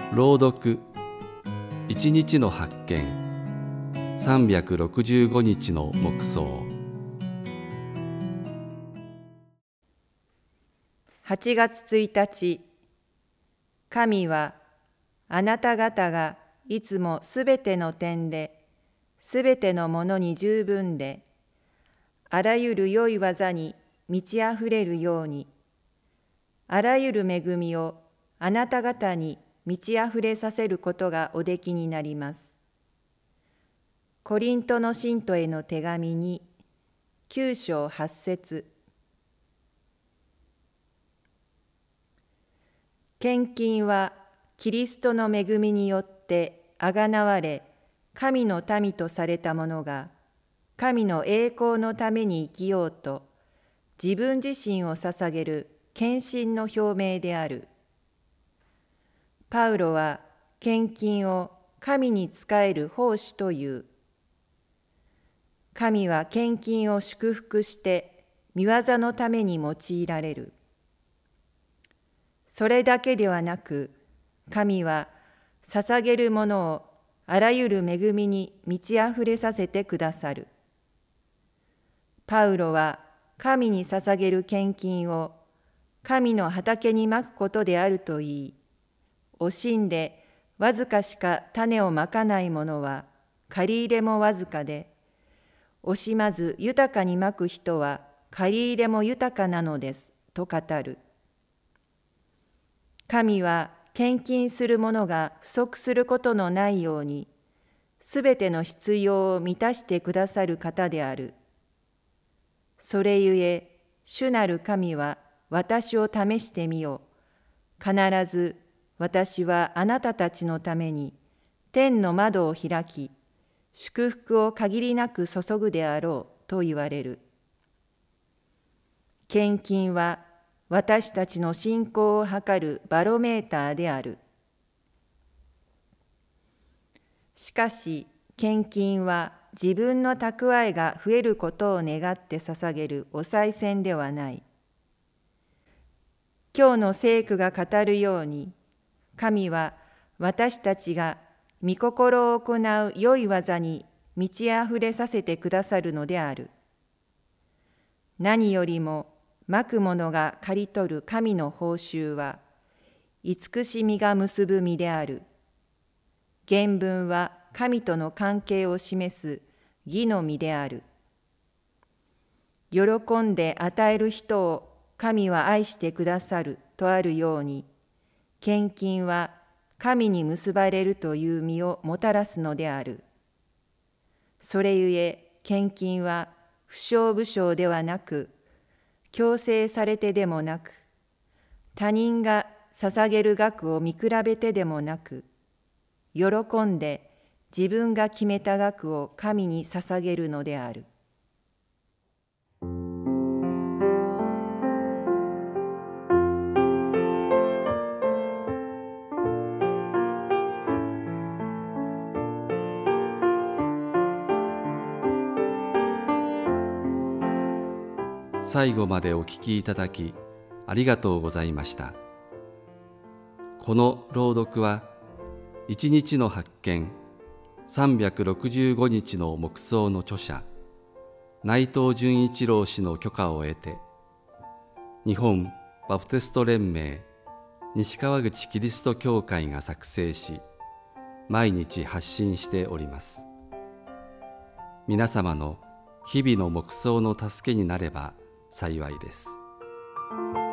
朗読一日の発見365日の黙想。 8月1日、神はあなた方がいつもすべての点で、すべてのものに十分で、あらゆる良い技に満ちあふれるように、あらゆる恵みをあなた方に満ちあふれさせることがおできになります。コリントの信徒への手紙に9章8節。献金はキリストの恵みによってあがなわれ、神の民とされた者が、神の栄光のために生きようと、自分自身を捧げる献身の表明である。パウロは献金を神に仕える奉仕という。神は献金を祝福して御業のために用いられる。それだけではなく、神は捧げるものをあらゆる恵みに満ちあふれさせてくださる。パウロは神に捧げる献金を神の畑にまくことであると言い、惜しんでわずかしか種をまかない者は借り入れもわずかで、惜しまず豊かにまく人は借り入れも豊かなのですと語る。神は献金する者が不足することのないように、すべての必要を満たしてくださる方である。それゆえ、主なる神は私を試してみよ。必ず私はあなたたちのために天の窓を開き、祝福を限りなく注ぐであろうと言われる。献金は私たちの信仰を測るバロメーターである。しかし、献金は自分の蓄えが増えることを願って捧げるお賽銭ではない。今日の聖句が語るように、神は私たちが御心を行う良い技に満ちあふれさせてくださるのである。何よりも、まく者が刈り取る神の報酬は、慈しみが結ぶ実である。原文は神との関係を示す義の実である。喜んで与える人を神は愛してくださるとあるように、献金は神に結ばれるという実をもたらすのである。それゆえ献金は不償不償ではなく、強制されてでもなく、他人が捧げる額を見比べてでもなく、喜んで自分が決めた額を神に捧げるのである。 最後までお聞きいただきありがとうございました。この朗読は一日の発見365日の黙想の著者内藤純一郎氏の許可を得て、日本バプテスト連盟西川口キリスト教会が作成し、毎日発信しております。皆様の日々の黙想の助けになれば幸いです。